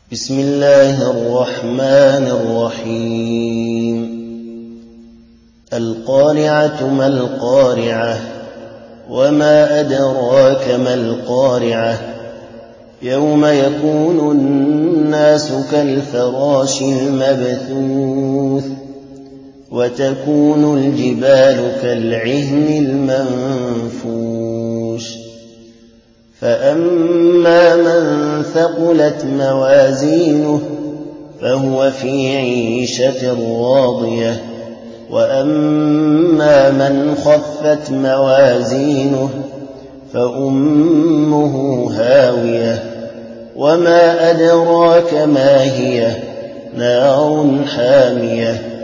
بسم الله الرحمن الرحيم القارعة ما القارعة وما أدراك ما القارعة يوم يكون الناس كالفراش المبثوث وتكون الجبال كالعهن المنفوش فأما من ثقلت موازينه فهو في عيشة راضية وأما من خفت موازينه فأمه هاوية وما أدراك ما هي نار حامية